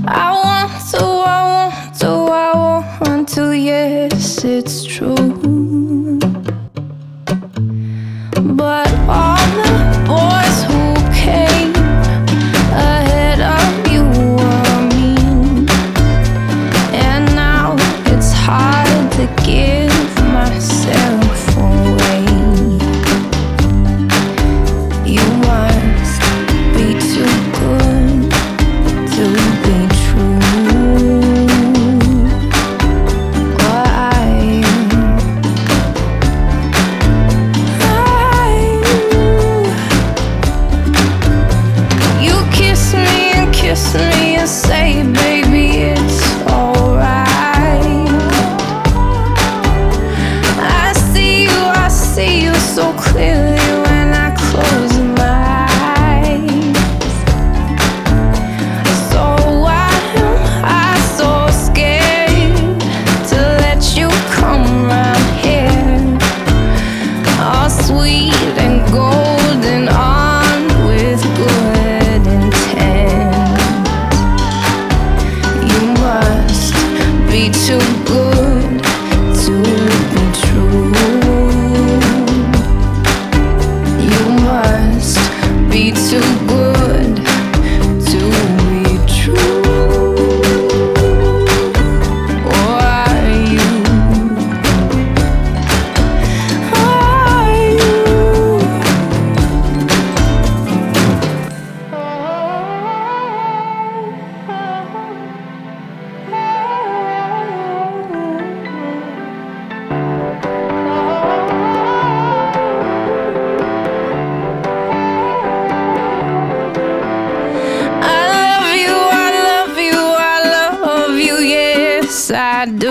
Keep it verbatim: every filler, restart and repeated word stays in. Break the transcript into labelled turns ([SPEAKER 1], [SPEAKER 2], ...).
[SPEAKER 1] I want to, I want to, I want to, yes, it's true. But all the boys who came ahead of you were mean, and now it's hard to give myself away. You must be too good to be true. Or are you? Are you? You kiss me and kiss me and say, baby, it's alright. I see you, I see you so clearly when I close my eyes. So why am I so scared to let you come round here, all sweet and golden, armed with good intent? You must be too good to be true. You must be too good to be true. Or are you? Are you? I love you, I love you, I love you, yes, I do.